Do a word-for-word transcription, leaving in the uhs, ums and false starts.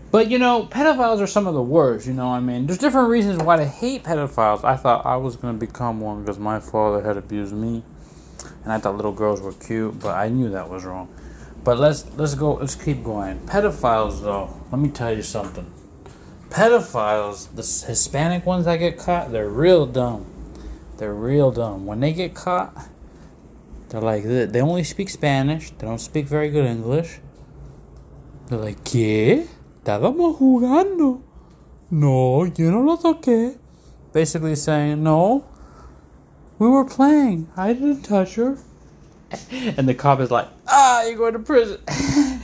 But, you know, pedophiles are some of the worst, you know what I mean? There's different reasons why to hate pedophiles. I thought I was going to become one because my father had abused me. And I thought little girls were cute, but I knew that was wrong. But let's let's go, let's keep going. Pedophiles, though, let me tell you something. Pedophiles, the Hispanic ones that get caught, they're real dumb. They're real dumb. When they get caught, they're like, they only speak Spanish. They don't speak very good English. They're like, ¿qué? Estábamos jugando. No, yo no lo toqué. Basically saying, no, we were playing. I didn't touch her. And the cop is like, ah, you're going to prison.